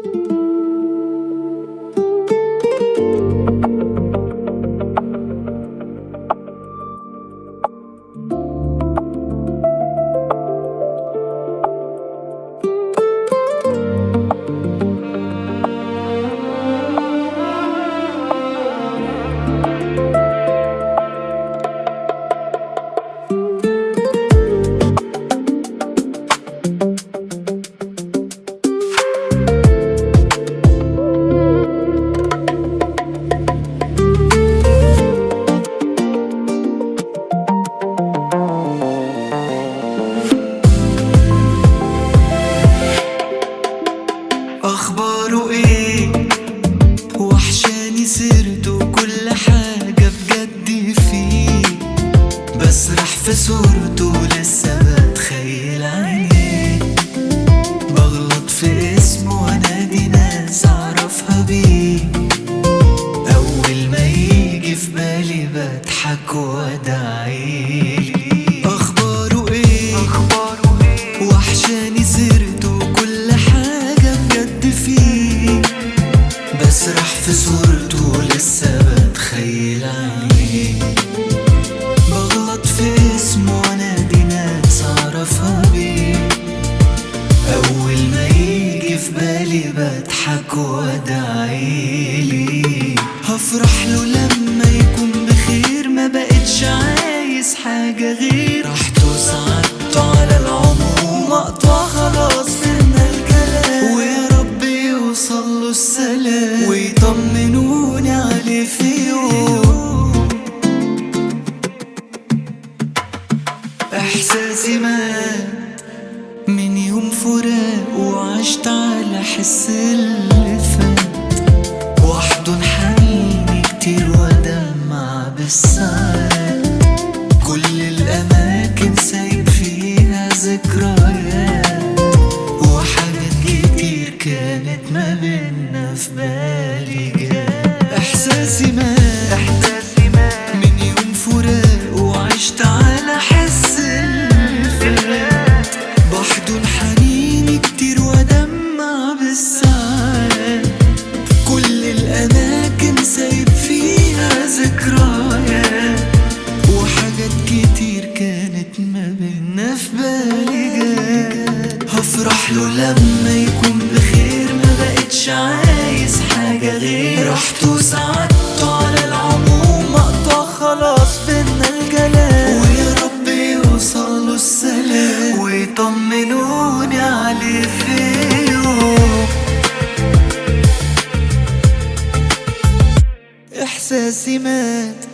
اخباره ايه؟ وحشاني سيرته كل حاجة بجد فيه، بسرح في صورته لسه بتخيل عينيه، بغلط في اسمه وانادي ناس اعرفها بيه، اول ما يجي في بالي بضحك وادعيلي. اخباره ايه؟ وحشاني سيرته كل حاجة بجد فيه، بسرح في صورته لسه بتخيل عليه، بغلط في اسمه وانادي ناس اعرفها بيه، اول ما يجي في بالي بضحك وادعيلي. هفرح له لما يكون بخير، ما بقتش عايز حاجة غير راحته وسعادته على العموم، اقطع خلاص بينا الكلام، ويا رب يوصل له السلام ويطمنوني عليه في يوم. احساسي مات من يوم فراق، وعشت على حس اللي فات، واحضن حنيني كتير وادمع بالساعات، كل الاماكن سايب فيها ذكريات، وحاجات كتير كانت ما بينا في بالي جات. احساسي مات من يوم فراق، وعشت على حس اللي فات، بحضن حنيني كتير وادمع بالساعات، كل الاماكن سايب فيها ذكريات، وحاجات كتير كانت ما بينا في بالي جات. هفرح له لما يكون بخير، ما بقتش عايز حاجة غير راحته وسعادته على العموم، اقطع خلاص بينا الكلام، ويا رب يوصل له السلام ويطمنوني عليه في يوم. احساسي مات